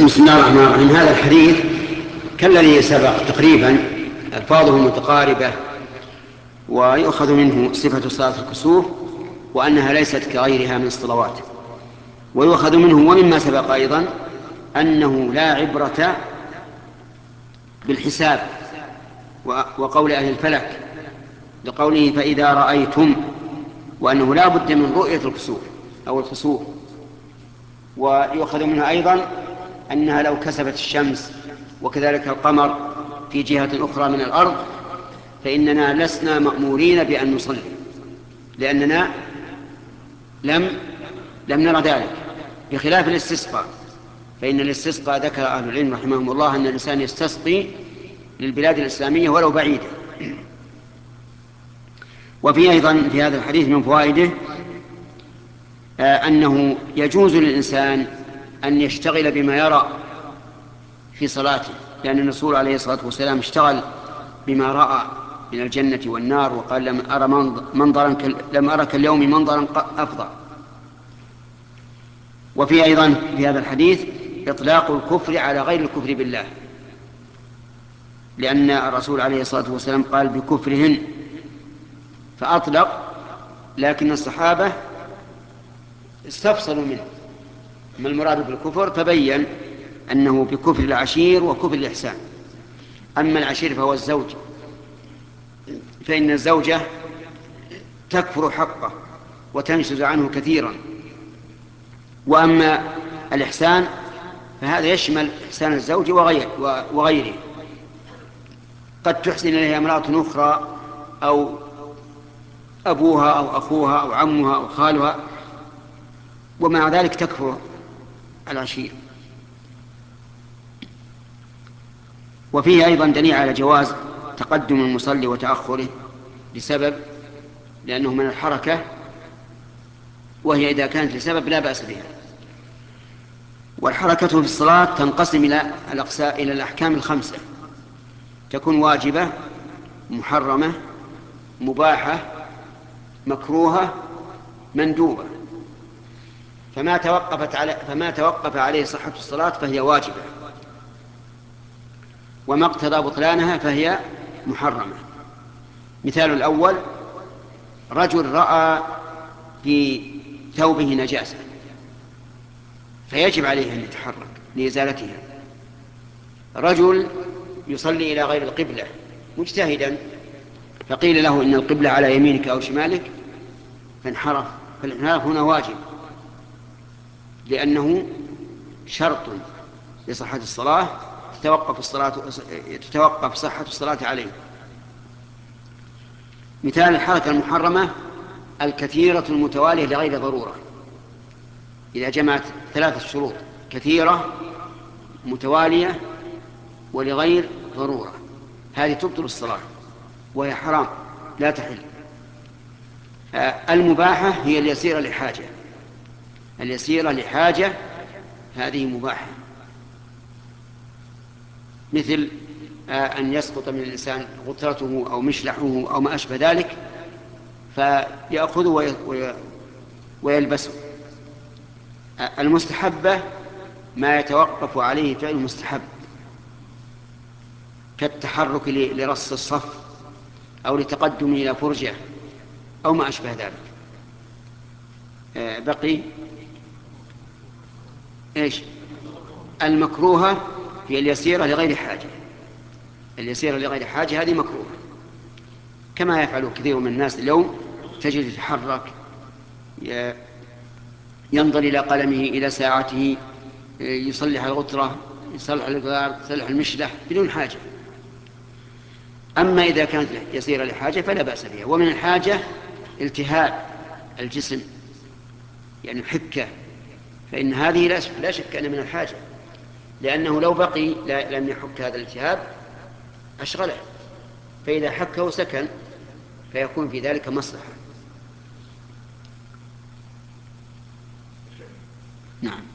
بسم الله الرحمن الرحيم. هذا الحديث كالذي سبق تقريبا، ألفاظه متقاربة، ويؤخذ منه صفة صلاة الكسوف وأنها ليست كغيرها من الصلوات، ويؤخذ منه ومما سبق أيضا أنه لا عبرة بالحساب وقول أهل الفلك لقوله فإذا رأيتم، وأنه لا بد من رؤية الكسوف أو الخسوف. ويؤخذ منها أيضا أنها لو كسبت الشمس وكذلك القمر في جهة أخرى من الأرض فإننا لسنا مأمورين بأن نصلي، لأننا لم نرى ذلك، بخلاف الاستسقاء، فإن الاستسقاء ذكر أهل العلم رحمهم الله أن الإنسان يستسقي للبلاد الإسلامية ولو بعيدة. وفي أيضا في هذا الحديث من فوائده أنه يجوز للإنسان أن يشتغل بما يرى في صلاته، لأن الرسول عليه الصلاة والسلام اشتغل بما رأى من الجنة والنار وقال لم أرى كاليوم منظرا أفضل. وفي أيضا في هذا الحديث إطلاق الكفر على غير الكفر بالله، لأن الرسول عليه الصلاة والسلام قال بكفرهن فأطلق، لكن الصحابة استفصلوا منه ما المراد بالكفر فبين أنه بكفر العشير وكفر الإحسان. أما العشير فهو الزوج، فإن الزوجة تكفر حقه وتنشز عنه كثيرا، وأما الإحسان فهذا يشمل إحسان الزوج وغيره. قد تحسن إليها امرأة أخرى أو أبوها أو أخوها أو عمها أو خالها، ومع ذلك تكفر العشير. وفيه أيضا دليل على جواز تقدم المصلي وتأخره لسبب، لأنه من الحركة، وهي إذا كانت لسبب لا بأس بها. والحركة في الصلاة تنقسم إلى الأحكام الخمسة، تكون واجبة، محرمة، مباحة، مكروهة، مندوبة. فما توقف عليه صحة الصلاة فهي واجبة، وما اقتضى بطلانها فهي محرمة. مثال الأول: رجل رأى في ثوبه نجاسة فيجب عليه أن يتحرك لإزالتها. رجل يصلي إلى غير القبلة مجتهدا فقيل له إن القبلة على يمينك أو شمالك فانحرف، فالانحراف هنا واجب، لأنه شرط لصحة الصلاة، تتوقف صحة الصلاة عليه. مثال الحركة المحرمة: الكثيرة المتوالية لغير ضرورة، إذا جمعت ثلاثة شروط: كثيرة، متوالية، ولغير ضرورة، هذه تبطل الصلاة وهي حرام لا تحل. المباحة هي اليسيرة لحاجة، اليسيرة لحاجة هذه مباحة، مثل أن يسقط من الإنسان غترته أو مشلحه أو ما أشبه ذلك فيأخذه ويلبسه. المستحبة ما يتوقف عليه فعل مستحب، كالتحرك لرص الصف أو لتقدم إلى فرجة أو ما أشبه ذلك. بقي إيش؟ المكروهة هي اليسيرة لغير حاجة، اليسيرة لغير حاجة هذه مكروهة، كما يفعل كثير من الناس اليوم، تجد يتحرك، ينظر إلى قلمه، إلى ساعته، يصلح الغترة، يصلح الغار، يصلح المشلح بدون حاجة. أما إذا كانت يسيرة لحاجة فلا بأس بها. ومن الحاجة التهاب الجسم، يعني الحكة، فإن هذه لا شك أن من الحاجة، لأنه لو بقي لم يحك هذا الالتهاب أشغله، فإذا حكه سكن، فيكون في ذلك مصلحة. نعم.